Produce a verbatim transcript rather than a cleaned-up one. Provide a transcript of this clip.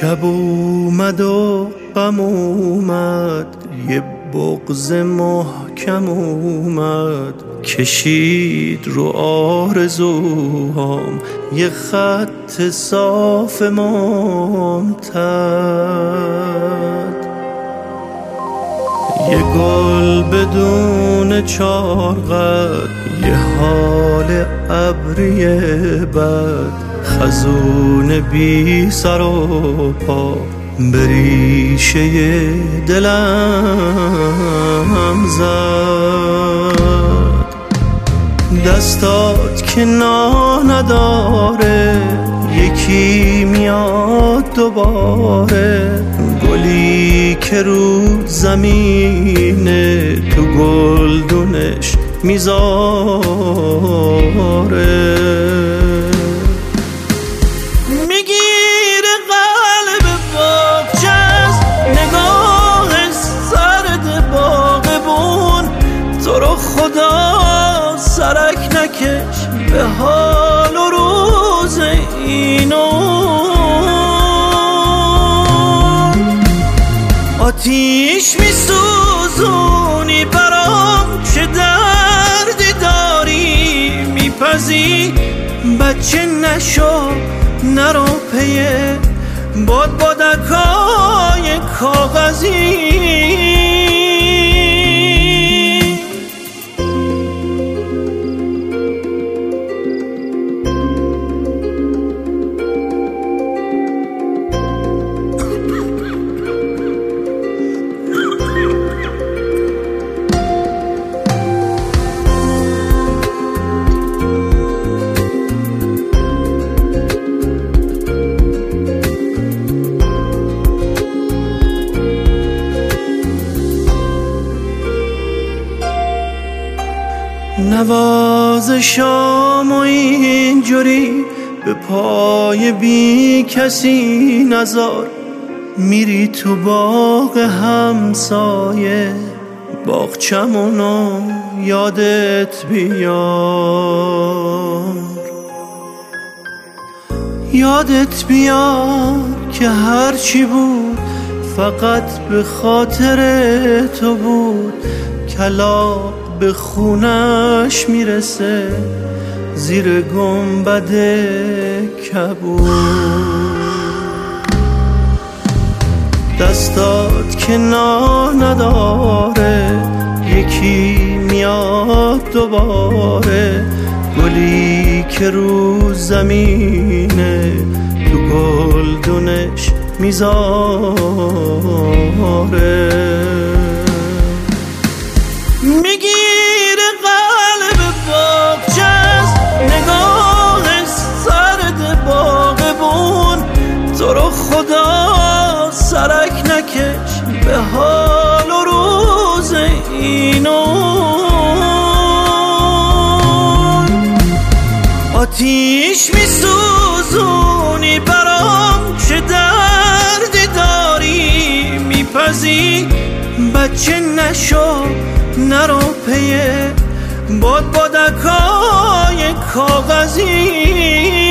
شب اومد و غم اومد، یه بغض محکم اومد، کشید رو آرزوهام یه خط صاف ممتد. یه گل بدون چارقد، یه حال ابری بد، خزون بی سر و پا به ریشه دلم زد. دستات که نا نداره، یکی میاد دوباره، گلی که رو زمینه تو گلدونش میذاره. میگیره قلب باغچه‌ز نگاه سرد باغبون، تو رو خدا سرک نکش به حال و روز اینو. آتیش میسوزونی برام، چه دردی داری میپزی، بچه نشو نرو پیه باد بادکای کاغذی. نوازشام و اینجوری به پای بی کسی نذار، میری تو باغ همسایه باغچمونو یادت بیار. یادت بیار که هرچی بود فقط به خاطر تو بود، کلاغ به خونش میرسه زیر گنبد کبود. دستات که نا نداره، یکی میاد دوباره، گلی که رو زمینه تو گلدونش میذاره. میگیره قلب باغچه‌ز نگاه سرد باغبون، تو رو خدا سرک نکش به حال و روز اینو. آتیش میسوزونی برام، چه دردی داری میپزی، بچه نشو نرو پیه باد بادکای کاغذی.